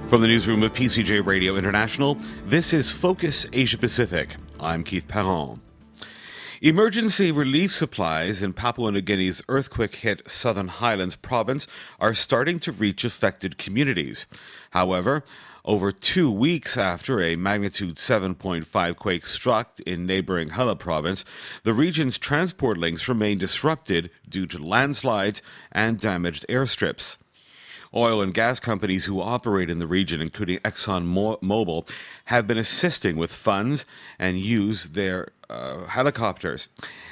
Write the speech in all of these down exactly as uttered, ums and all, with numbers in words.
From the newsroom of P C J Radio International, this is Focus Asia Pacific. I'm Keith Perron. Emergency relief supplies in Papua New Guinea's earthquake-hit Southern Highlands province are starting to reach affected communities. However, over two weeks after a magnitude seven point five quake struck in neighboring Hela province, the region's transport links remain disrupted due to landslides and damaged airstrips. Oil and gas companies who operate in the region, including ExxonMobil, have been assisting with funds and use their uh, helicopters.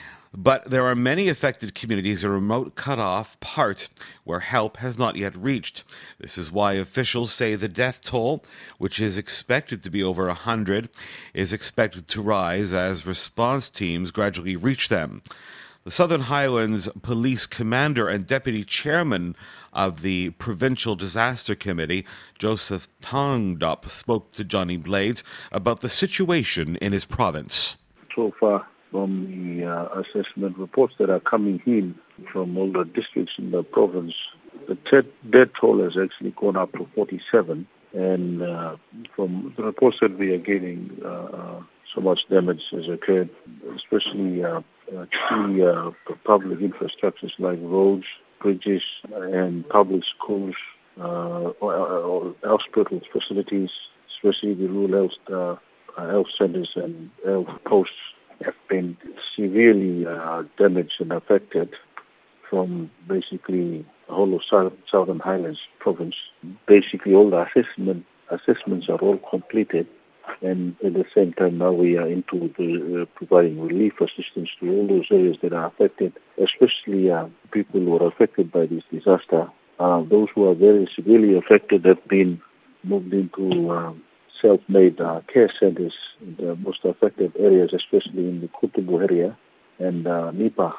But there are many affected communities in remote cut-off parts where help has not yet reached. This is why officials say the death toll, which is expected to be over one hundred, is expected to rise as response teams gradually reach them. The Southern Highlands Police Commander and Deputy Chairman of the Provincial Disaster Committee, Joseph Tongdup, spoke to Johnny Blades about the situation in his province. So far, from the uh, assessment reports that are coming in from all the districts in the province, the te- death toll has actually gone up to forty-seven. And uh, from the reports that we are getting, uh, uh, so much damage has occurred, especially uh, uh, key uh, public infrastructures like roads, bridges, and public schools, uh, or, or hospital facilities, especially the rural health, uh, health centers and health posts have been severely uh, damaged and affected from basically the whole of South, Southern Highlands province. Basically, all the assessment assessments are all completed, and at the same time now we are into the, uh, providing relief assistance to all those areas that are affected, especially uh, people who are affected by this disaster. Uh, those who are very severely affected have been moved into um, self-made uh, care centers in the most affected areas, especially in the Kutubu area and uh, Nipa.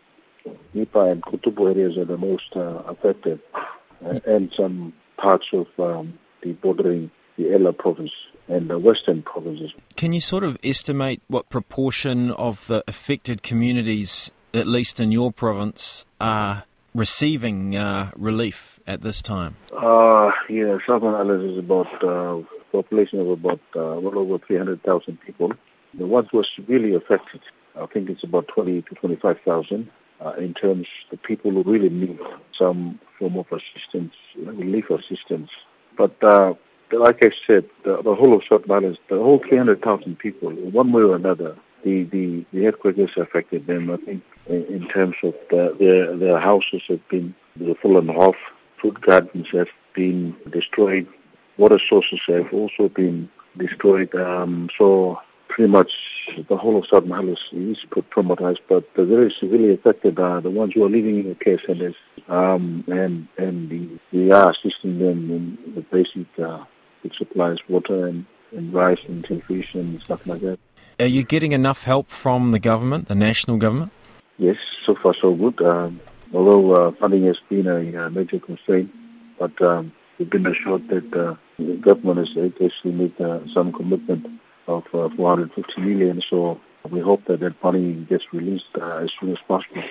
Nipa and Kutubu areas are the most uh, affected, uh, and some parts of um, the bordering the Ella province and the western provinces. Can you sort of estimate what proportion of the affected communities, at least in your province, are receiving uh, relief at this time? Uh, yeah, Southern Highlands is about uh, population of about uh, well over three hundred thousand people. The ones who are severely affected, I think it's about twenty to twenty-five thousand uh, in terms of the people who really need some form of assistance, relief assistance. But uh, like I said, the, the whole of Southern Highlands, the whole three hundred thousand people, one way or another, the, the, the earthquake has affected them. I think in, in terms of the, their their houses have been fallen off, food gardens have been destroyed, water sources have also been destroyed. Um, so pretty much the whole of Southern Highlands is traumatized, but the very severely affected are the ones who are living in the care centers, um, and and the, we are assisting them in the basic uh, food supplies, water and, and rice and television and stuff like that. Are you getting enough help from the government, the national government? Yes, so far so good. Um, although uh, funding has been a, a major constraint, but um, we've been assured that uh, the government has actually made uh, some commitment of uh, four hundred fifty million, so we hope that that money gets released uh, as soon as possible.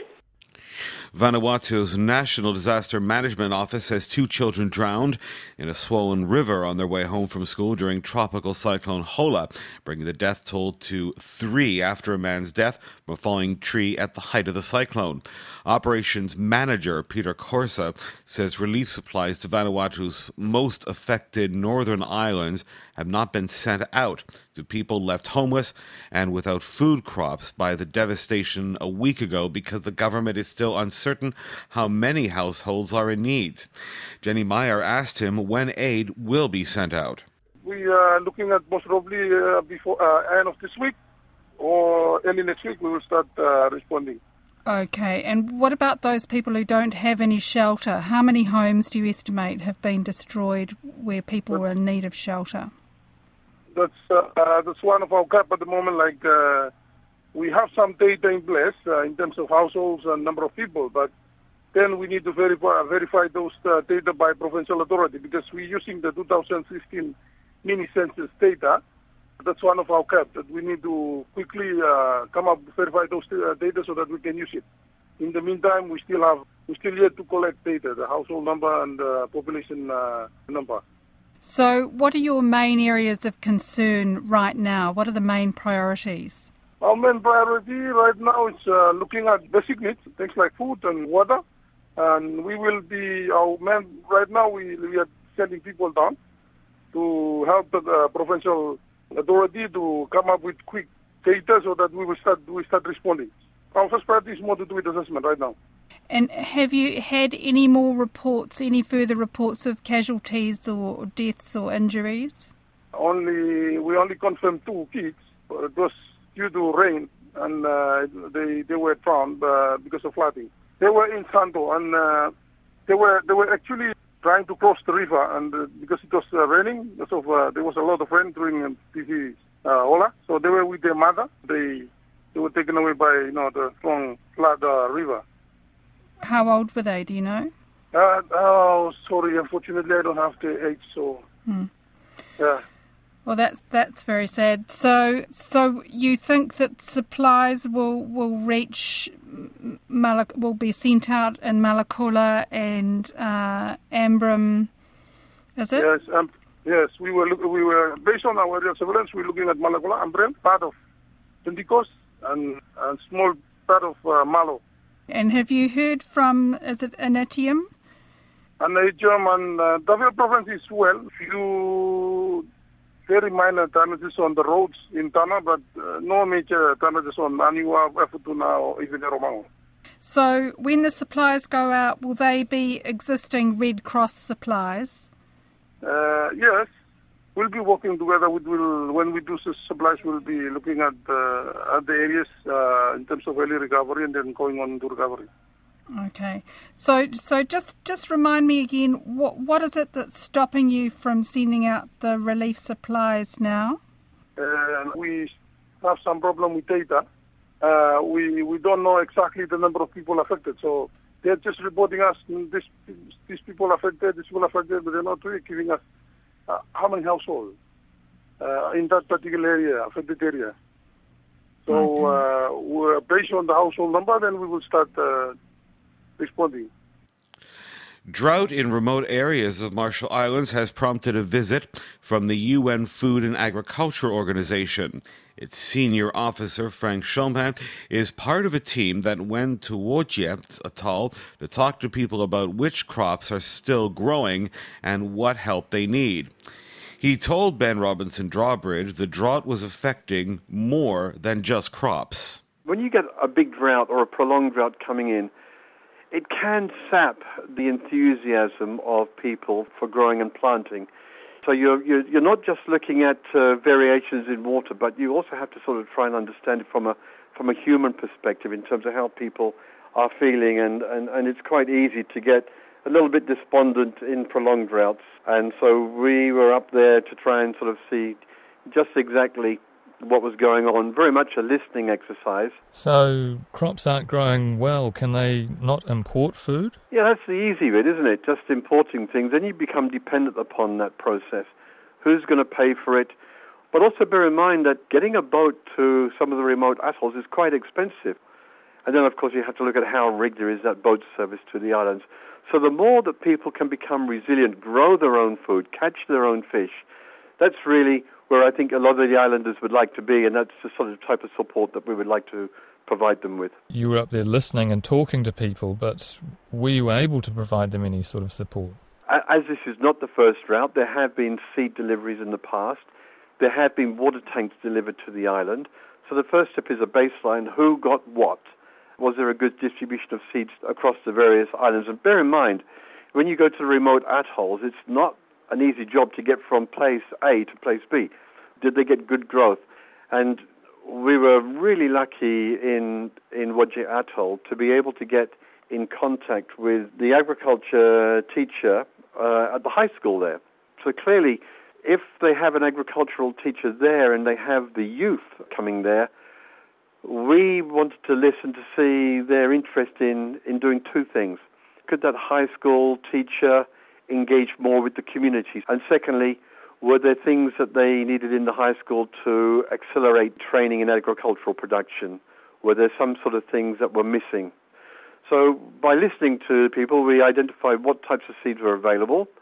Vanuatu's National Disaster Management Office says two children drowned in a swollen river on their way home from school during Tropical Cyclone Hola, bringing the death toll to three after a man's death from a falling tree at the height of the cyclone. Operations Manager Peter Corsa says relief supplies to Vanuatu's most affected northern islands have not been sent out to people left homeless and without food crops by the devastation a week ago because the government is still uncertain how many households are in need. Jenny Meyer asked him when aid will be sent out. We are looking at most probably uh, before uh, end of this week or early next week we will start uh, responding. Okay, and what about those people who don't have any shelter? How many homes do you estimate have been destroyed where people were in need of shelter? That's uh, uh, that's one of our gap at the moment. Like uh, we have some data in place uh, in terms of households and number of people, but then we need to verify verify those uh, data by provincial authority because we're using the two thousand fifteen mini census data. That's one of our gaps that we need to quickly uh, come up verify those uh, data so that we can use it. In the meantime, we still have we still yet to collect data, the household number and the population uh, number. So what are your main areas of concern right now? What are the main priorities? Our main priority right now is uh, looking at basic needs, things like food and water. And we will be, our main, right now we, we are sending people down to help the uh, provincial authority to come up with quick data so that we will start, we start responding. Our first priority is more to do with assessment right now. And have you had any more reports, any further reports of casualties or deaths or injuries? Only we only confirmed two kids. It was due to rain, and uh, they they were drowned uh, because of flooding. They were in Santo, and uh, they were they were actually trying to cross the river, and uh, because it was uh, raining, so uh, there was a lot of rain during uh, the uh, Ola. So they were with their mother. They they were taken away by you know the strong flood uh, river. How old were they, do you know? Uh, oh, sorry, unfortunately I don't have the age, so... Hmm. Yeah. Well, that's that's very sad. So so you think that supplies will, will reach, Malak- will be sent out in Malakula and uh, Ambram, is it? Yes, um, yes, we were, look, we were, based on our area of surveillance, we were looking at Malakula, Ambram, part of Pentecost, and a small part of uh, Malo. And have you heard from, is it Anatium? Anatium and uh, Davao province is well. Few very minor damages on the roads in Tana, but uh, no major damages on Aniwa, Efutuna, or even Romango. So when the supplies go out, will they be existing Red Cross supplies? Uh, yes. We'll be working together with, we'll, when we do supplies, we'll be looking at, uh, at the areas uh, in terms of early recovery and then going on to recovery. Okay. So so just, just remind me again, what what is it that's stopping you from sending out the relief supplies now? Uh, we have some problem with data. Uh, we, we don't know exactly the number of people affected, so they're just reporting us, this, these people affected, these people affected, but they're not really giving us Uh, how many households uh, in that particular area, affected area. So okay. uh, we're based on the household number, then we will start uh, responding. Drought in remote areas of Marshall Islands has prompted a visit from the U N Food and Agriculture Organization. Its senior officer, Frank Chomhan, is part of a team that went to Wojiet Atoll to talk to people about which crops are still growing and what help they need. He told Ben Robinson Drawbridge the drought was affecting more than just crops. When you get a big drought or a prolonged drought coming in, it can sap the enthusiasm of people for growing and planting. So you're, you're, you're not just looking at uh, variations in water, but you also have to sort of try and understand it from a from a human perspective in terms of how people are feeling. And, and, and it's quite easy to get a little bit despondent in prolonged droughts. And so we were up there to try and sort of see just exactly what was going on, very much a listening exercise. So crops aren't growing well. Can they not import food? Yeah, that's the easy bit, isn't it? Just importing things. Then you become dependent upon that process. Who's going to pay for it? But also bear in mind that getting a boat to some of the remote atolls is quite expensive. And then, of course, you have to look at how rigged is that boat service to the islands. So the more that people can become resilient, grow their own food, catch their own fish, that's really where I think a lot of the islanders would like to be, and that's the sort of type of support that we would like to provide them with. You were up there listening and talking to people, but were you able to provide them any sort of support? As this is not the first drought, there have been seed deliveries in the past. There have been water tanks delivered to the island. So the first step is a baseline. Who got what? Was there a good distribution of seeds across the various islands? And bear in mind, when you go to the remote atolls, it's not an easy job to get from place A to place B. Did they get good growth? And we were really lucky in, in Wojiet Atoll to be able to get in contact with the agriculture teacher uh, at the high school there. So clearly, if they have an agricultural teacher there and they have the youth coming there, we wanted to listen to see their interest in, in doing two things. Could that high school teacher engage more with the community? And secondly, were there things that they needed in the high school to accelerate training in agricultural production? Were there some sort of things that were missing? So by listening to people, we identified what types of seeds were available.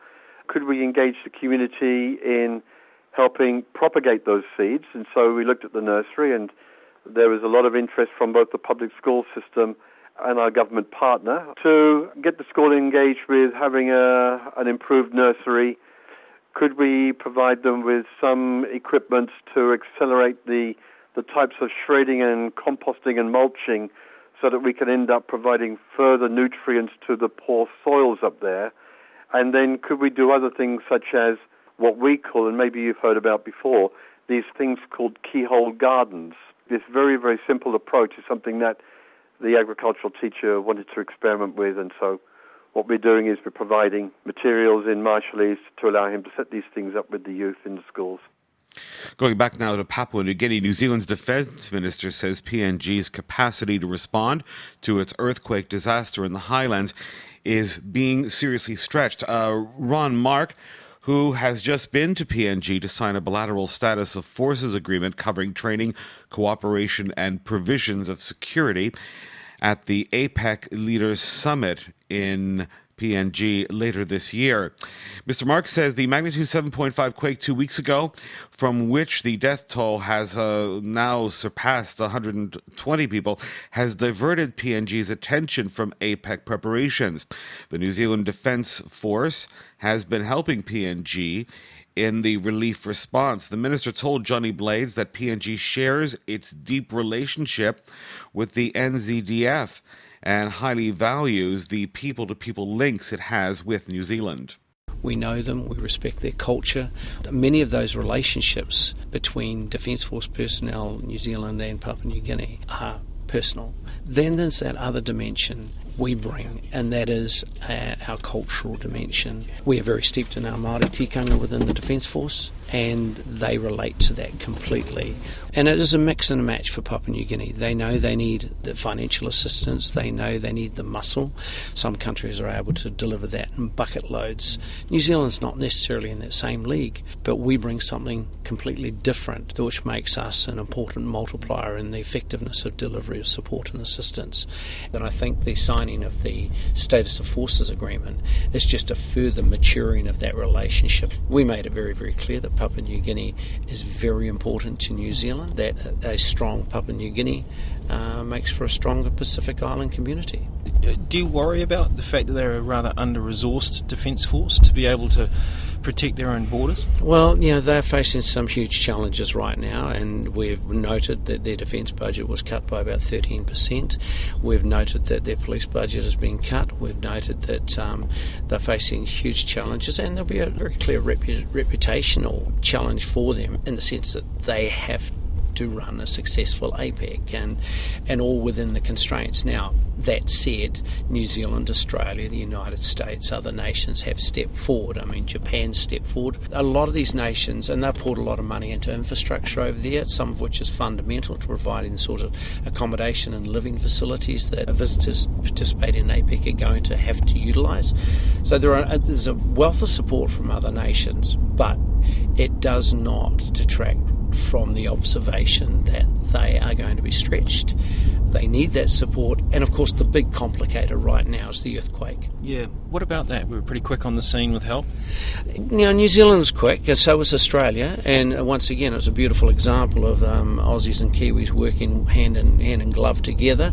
could we engage the community in helping propagate those seeds? And so we looked at the nursery, and there was a lot of interest from both the public school system and our government partner to get the school engaged with having a, an improved nursery. Could we provide them with some equipment to accelerate the, the types of shredding and composting and mulching so that we can end up providing further nutrients to the poor soils up there? And then could we do other things such as what we call, and maybe you've heard about before, these things called keyhole gardens. This very, very simple approach is something that the agricultural teacher wanted to experiment with, and so what we're doing is we're providing materials in Marshallese to allow him to set these things up with the youth in the schools. Going back now to Papua New Guinea, New Zealand's defence minister says P N G's capacity to respond to its earthquake disaster in the highlands is being seriously stretched. Uh, Ron Mark, who has just been to P N G to sign a bilateral status of forces agreement covering training, cooperation, and provisions of security at the APEC Leaders Summit in P N G later this year. Mister Mark says the magnitude seven point five quake two weeks ago, from which the death toll has uh, now surpassed one hundred twenty people, has diverted P N G's attention from APEC preparations. The New Zealand Defence Force has been helping P N G in the relief response. The minister told Johnny Blades that P N G shares its deep relationship with the N Z D F and highly values the people-to-people links it has with New Zealand. We know them, we respect their culture. Many of those relationships between Defence Force personnel, New Zealand and Papua New Guinea, are personal. Then there's that other dimension we bring, and that is uh, our cultural dimension. We are very steeped in our Māori tikanga within the Defence Force, and they relate to that completely. And it is a mix and a match for Papua New Guinea. They know they need the financial assistance, they know they need the muscle. Some countries are able to deliver that in bucket loads. New Zealand's not necessarily in that same league, but we bring something completely different, which makes us an important multiplier in the effectiveness of delivery of support and assistance. And I think the signing of the Status of Forces Agreement is just a further maturing of that relationship. We made it very, very clear that Papua New Guinea is very important to New Zealand, that a strong Papua New Guinea uh, makes for a stronger Pacific Island community. Do you worry about the fact that they're a rather under-resourced Defence Force to be able to protect their own borders? Well, you know, they're facing some huge challenges right now, and we've noted that their defence budget was cut by about thirteen percent. We've noted that their police budget has been cut. We've noted that um, they're facing huge challenges, and there'll be a very clear repu- reputational challenge for them in the sense that they have to run a successful APEC, and and all within the constraints. Now, that said, New Zealand, Australia, the United States, other nations have stepped forward. I mean, Japan stepped forward. A lot of these nations, and they've poured a lot of money into infrastructure over there, some of which is fundamental to providing the sort of accommodation and living facilities that visitors participating in APEC are going to have to utilise. So there are there's a wealth of support from other nations, but it does not detract from the observation that they are going to be stretched. They need that support, and of course the big complicator right now is the earthquake. Yeah, what about that? We were pretty quick on the scene with help. Now, New Zealand was quick, so was Australia, and once again it was a beautiful example of um, Aussies and Kiwis working hand in hand in glove together.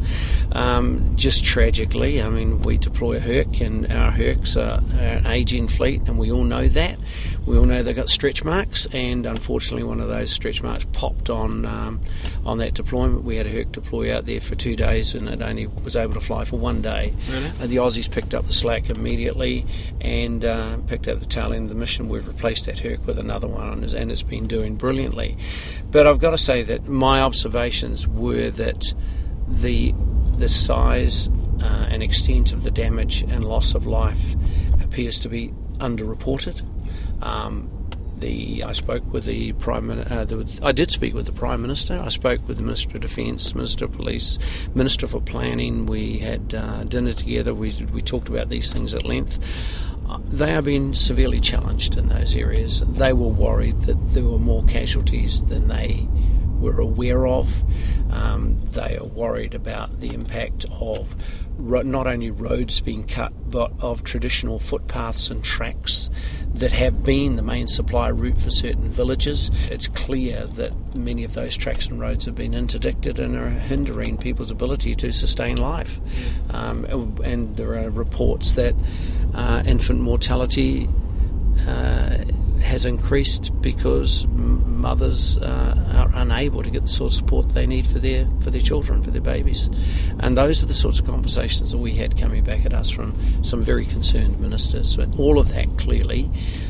Um, just tragically, I mean, we deploy a Herc, and our Hercs are, are an ageing fleet, and we all know that. We all know they've got stretch marks, and unfortunately one of those stretch marks popped on um, on that deployment. We had a Herc deploy out there for two days, and it only was able to fly for one day. Really? And the Aussies picked up the slack immediately and uh, picked up the tail end of the mission. We've replaced that Herc with another one, and it's been doing brilliantly. But I've got to say that my observations were that the the size uh, and extent of the damage and loss of life appears to be underreported. Um, The, I spoke with the Prime uh, the, I did speak with the Prime Minister. I spoke with the Minister of Defence, Minister of Police, Minister for Planning. We had uh, dinner together. We we talked about these things at length. Uh, they are being severely challenged in those areas. They were worried that there were more casualties than they were aware of. Um, they are worried about the impact of ro- not only roads being cut, but of traditional footpaths and tracks that have been the main supply route for certain villages. It's clear that many of those tracks and roads have been interdicted and are hindering people's ability to sustain life. Um, and there are reports that uh, infant mortality uh, has increased because m- mothers uh, are unable to get the sort of support they need for their for their children, for their babies. And those are the sorts of conversations that we had coming back at us from some very concerned ministers. But all of that clearly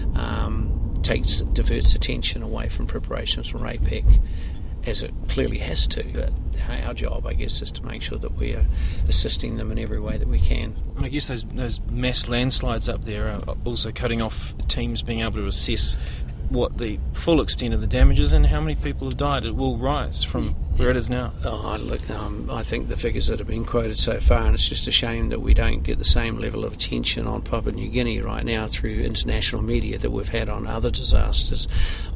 um, takes diverts attention away from preparations for RAPEC, as it clearly has to. But our job, I guess, is to make sure that we are assisting them in every way that we can. And I guess those those mass landslides up there are also cutting off teams being able to assess what the full extent of the damage is and how many people have died. It will rise from where it is now. Oh, look, um, I think the figures that have been quoted so far, and it's just a shame that we don't get the same level of attention on Papua New Guinea right now through international media that we've had on other disasters.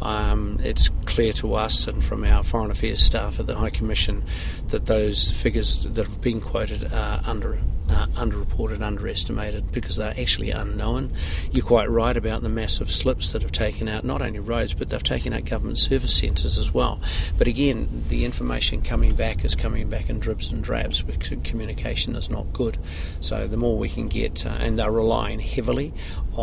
Um, it's clear to us and from our Foreign Affairs staff at the High Commission that those figures that have been quoted are under Uh, underreported, underestimated, because they're actually unknown. You're quite right about the massive slips that have taken out not only roads, but they've taken out government service centres as well. But again, the information coming back is coming back in dribs and drabs because communication is not good. So the more we can get, uh, and they're relying heavily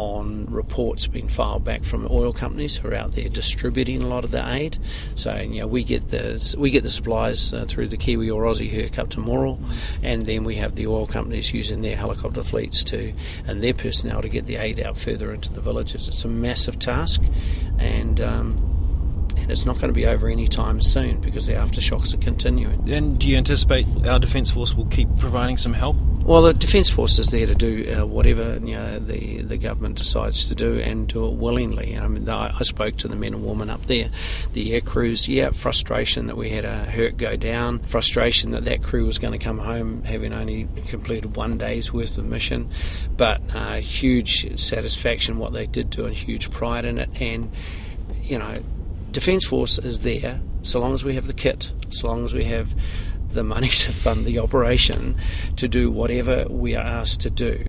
on reports being filed back from oil companies who are out there distributing a lot of the aid. So you know, we get the we get the supplies uh, through the Kiwi or Aussie Herc up to Moral, and then we have the oil companies using their helicopter fleets to and their personnel to get the aid out further into the villages. It's a massive task, and um, and it's not going to be over any time soon because the aftershocks are continuing. And do you anticipate our Defence Force will keep providing some help? Well, the Defence Force is there to do uh, whatever you know, the the government decides to do, and do it willingly. And I mean, I, I spoke to the men and women up there, the air crews. Yeah, frustration that we had a Herc go down, frustration that that crew was going to come home having only completed one day's worth of mission, but uh, huge satisfaction what they did do and huge pride in it. And you know, Defence Force is there so long as we have the kit, so long as we have the money to fund the operation, to do whatever we are asked to do.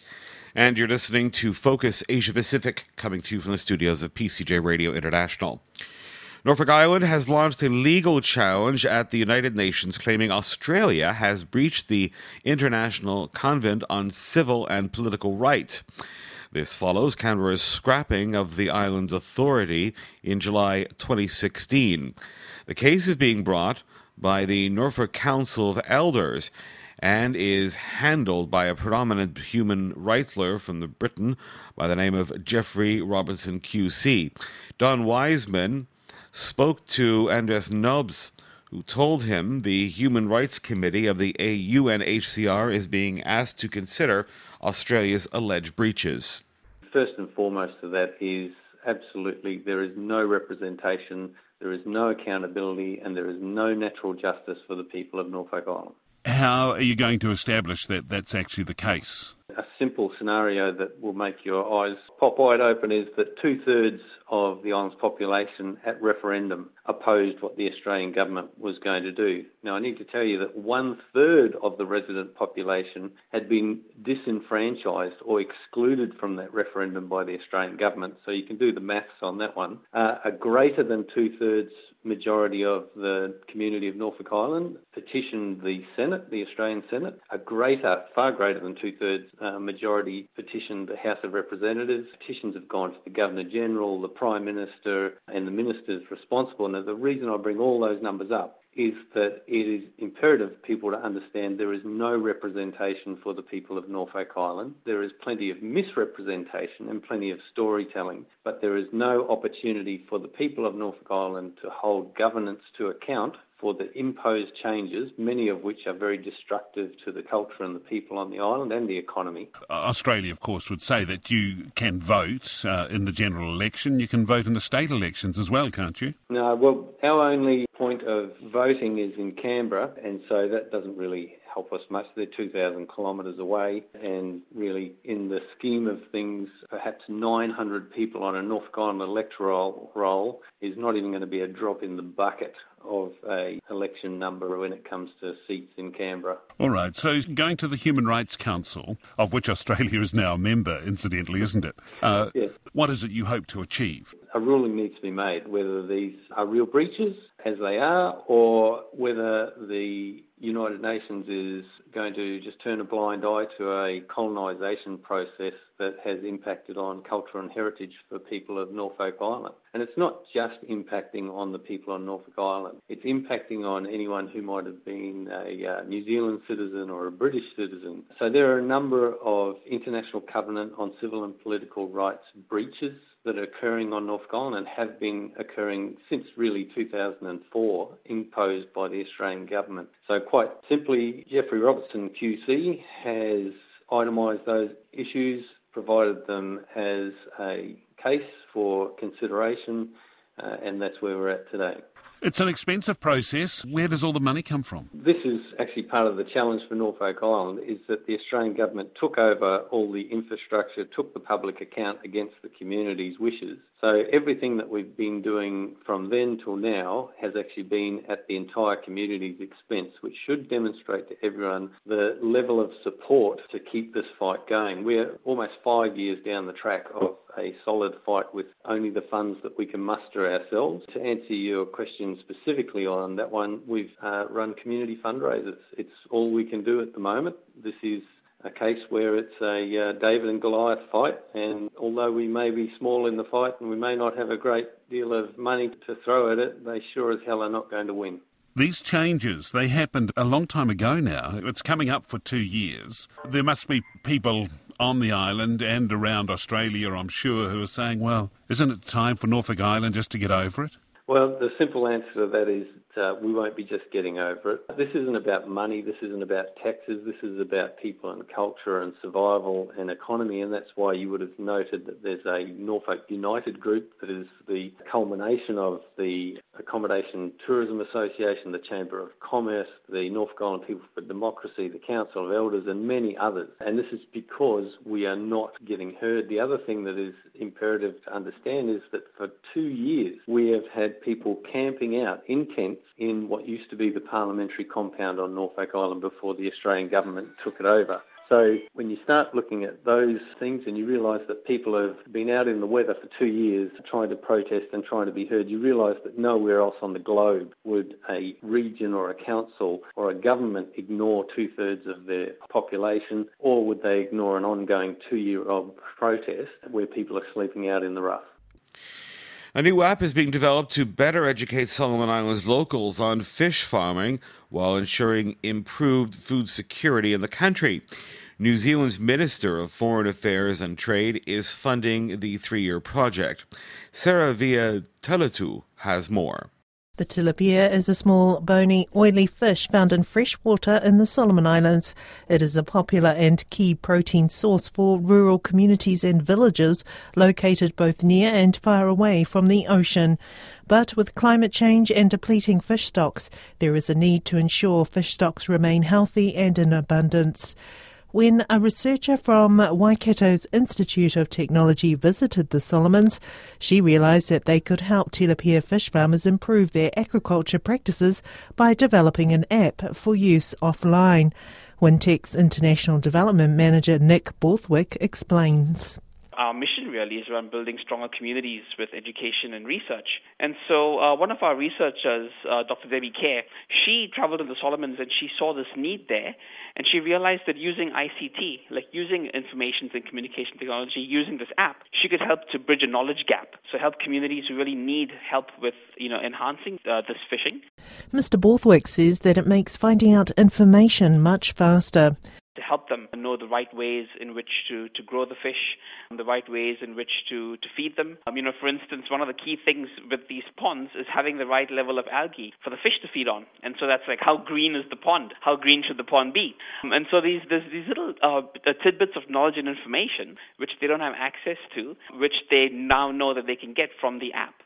And you're listening to Focus Asia Pacific, coming to you from the studios of P C J Radio International. Norfolk Island has launched a legal challenge at the United Nations claiming Australia has breached the International Convent on Civil and Political Rights. This follows Canberra's scrapping of the island's authority in July twenty sixteen. The case is being brought by the Norfolk Council of Elders and is handled by a prominent human rights lawyer from the Britain by the name of Jeffrey Robinson Q C. Don Wiseman spoke to Andres Nobbs, who told him the Human Rights Committee of the U N H C R is being asked to consider Australia's alleged breaches. First and foremost of that is absolutely there is no representation, there is no accountability, and there is no natural justice for the people of Norfolk Island. How are you going to establish that that's actually the case? A simple scenario that will make your eyes pop wide open is that two-thirds of the island's population at referendum opposed what the Australian government was going to do. Now, I need to tell you that one-third of the resident population had been disenfranchised or excluded from that referendum by the Australian government, so you can do the maths on that one. Uh, a greater than two-thirds majority of the community of Norfolk Island petitioned the Senate, the Australian Senate. A greater, far greater than two-thirds uh, majority petitioned the House of Representatives. Petitions have gone to the Governor-General, the Prime Minister and the ministers responsible. Now, the reason I bring all those numbers up is that it is imperative for people to understand there is no representation for the people of Norfolk Island. There is plenty of misrepresentation and plenty of storytelling, but there is no opportunity for the people of Norfolk Island to hold governance to account for the imposed changes, many of which are very destructive to the culture and the people on the island and the economy. Australia, of course, would say that you can vote uh, in the general election. You can vote in the state elections as well, can't you? No, well, our only point of voting is in Canberra, and so that doesn't really help us much. They're two thousand kilometres away, and really in the scheme of things, perhaps nine hundred people on a Norfolk Island electoral roll is not even going to be a drop in the bucket of a election number when it comes to seats in Canberra. All right, so going to the Human Rights Council, of which Australia is now a member, incidentally, isn't it? Uh, yes. What is it you hope to achieve? A ruling needs to be made, whether these are real breaches, as they are, or whether the United Nations is going to just turn a blind eye to a colonisation process that has impacted on culture and heritage for people of Norfolk Island. And it's not just impacting on the people on Norfolk Island, it's impacting on anyone who might have been a uh, New Zealand citizen or a British citizen. So there are a number of international covenant on civil and political rights breaches that are occurring on Norfolk Island and have been occurring since really two thousand four, imposed by the Australian government. So quite simply, Jeffrey Robertson Q C has itemised those issues, provided them as a case for consideration, uh, and that's where we're at today. It's an expensive process. Where does all the money come from? This is actually part of the challenge for Norfolk Island, is that the Australian government took over all the infrastructure, took the public account against the community's wishes. So everything that we've been doing from then till now has actually been at the entire community's expense, which should demonstrate to everyone the level of support to keep this fight going. We're almost five years down the track of a solid fight with only the funds that we can muster ourselves. To answer your question specifically on that one, we've uh, run community fundraisers. It's all we can do at the moment. This is a case where it's a uh, David and Goliath fight, and although we may be small in the fight and we may not have a great deal of money to throw at it, they sure as hell are not going to win. These changes, they happened a long time ago now. It's coming up for two years. There must be people on the island and around Australia, I'm sure, who are saying, well, isn't it time for Norfolk Island just to get over it? Well, the simple answer to that is uh, we won't be just getting over it. This isn't about money, this isn't about taxes, this is about people and culture and survival and economy, and that's why you would have noted that there's a Norfolk United group that is the culmination of the Accommodation Tourism Association, the Chamber of Commerce, the Norfolk Island People for Democracy, the Council of Elders, and many others. And this is because we are not getting heard. The other thing that is imperative to understand is that for two years we have had people camping out in tents in what used to be the parliamentary compound on Norfolk Island before the Australian government took it over. So when you start looking at those things and you realise that people have been out in the weather for two years trying to protest and trying to be heard, you realise that nowhere else on the globe would a region or a council or a government ignore two-thirds of their population, or would they ignore an ongoing two-year-old protest where people are sleeping out in the rough. A new app is being developed to better educate Solomon Islands locals on fish farming while ensuring improved food security in the country. New Zealand's Minister of Foreign Affairs and Trade is funding the three-year project. Sarah Via Telatu has more. The tilapia is a small, bony, oily fish found in fresh water in the Solomon Islands. It is a popular and key protein source for rural communities and villages located both near and far away from the ocean. But with climate change and depleting fish stocks, there is a need to ensure fish stocks remain healthy and in abundance. When a researcher from Waikato's Institute of Technology visited the Solomons, she realised that they could help tilapia fish farmers improve their aquaculture practices by developing an app for use offline. Wintech's International Development Manager Nick Borthwick explains. Our mission really is around building stronger communities with education and research. And so uh, one of our researchers, uh, Doctor Debbie Kerr, she traveled to the Solomons and she saw this need there. And she realized that using I C T, like using information and communication technology, using this app, she could help to bridge a knowledge gap. So help communities who really need help with, you know, enhancing uh, this fishing. Mister Borthwick says that it makes finding out information much faster. To help them know the right ways in which to, to grow the fish, the right ways in which to, to feed them. Um, you know, for instance, one of the key things with these ponds is having the right level of algae for the fish to feed on. And so that's like, how green is the pond? How green should the pond be? Um, and so these there's these little uh, tidbits of knowledge and information which they don't have access to, which they now know that they can get from the app.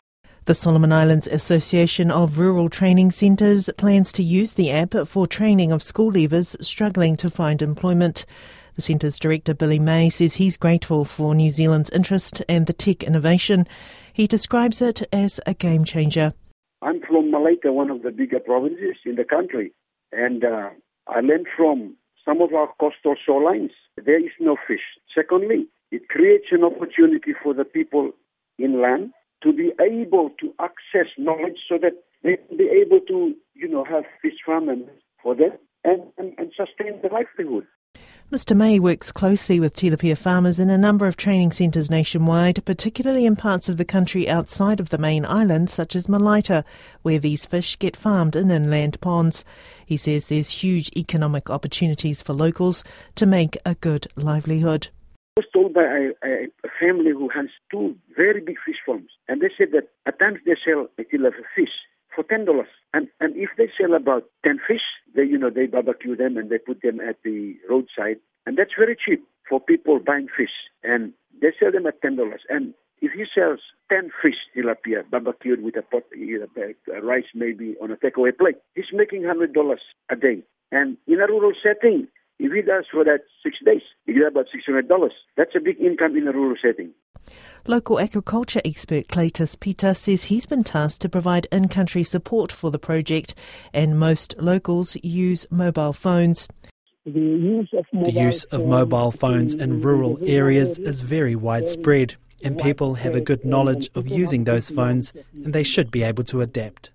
The Solomon Islands Association of Rural Training Centres plans to use the app for training of school leavers struggling to find employment. The centre's director, Billy May, says he's grateful for New Zealand's interest and the tech innovation. He describes it as a game changer. I'm from Malaita, one of the bigger provinces in the country, and uh, I learned from some of our coastal shorelines. There is no fish. Secondly, it creates an opportunity for the people inland to be able to access knowledge so that they can be able to, you know, have fish farming for them and, and, and sustain their livelihood. Mister May works closely with tilapia farmers in a number of training centres nationwide, particularly in parts of the country outside of the main island, such as Malaita, where these fish get farmed in inland ponds. He says there's huge economic opportunities for locals to make a good livelihood. I was told by a, a, a family who has two very big fish farms, and they said that at times they sell a kilo of fish for ten dollars. And and if they sell about ten fish, they you know they barbecue them and they put them at the roadside, and that's very cheap for people buying fish. And they sell them at ten dollars. And if he sells ten fish tilapia barbecued with a pot, you know, a rice maybe on a takeaway plate, he's making one hundred dollars a day. And in a rural setting, if he does for that six days, he gets about six hundred dollars. That's a big income in a rural setting. Local agriculture expert Cletus Peter says he's been tasked to provide in-country support for the project, and most locals use mobile phones. The use of mobile, the use of mobile phones in rural areas is very widespread, and people have a good knowledge of using those phones, and they should be able to adapt.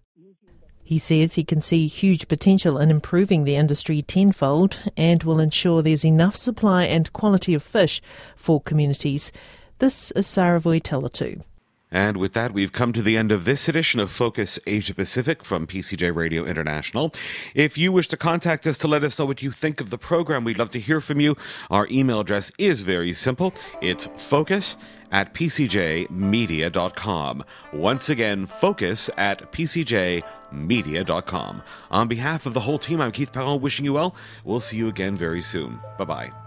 He says he can see huge potential in improving the industry tenfold and will ensure there's enough supply and quality of fish for communities. This is Sarah Voitelatu. And with that, we've come to the end of this edition of Focus Asia Pacific from P C J Radio International. If you wish to contact us to let us know what you think of the program, we'd love to hear from you. Our email address is very simple. It's focus at p c j media dot com. Once again, focus at p c j media dot com. On behalf of the whole team, I'm Keith Perron wishing you well. We'll see you again very soon. Bye-bye.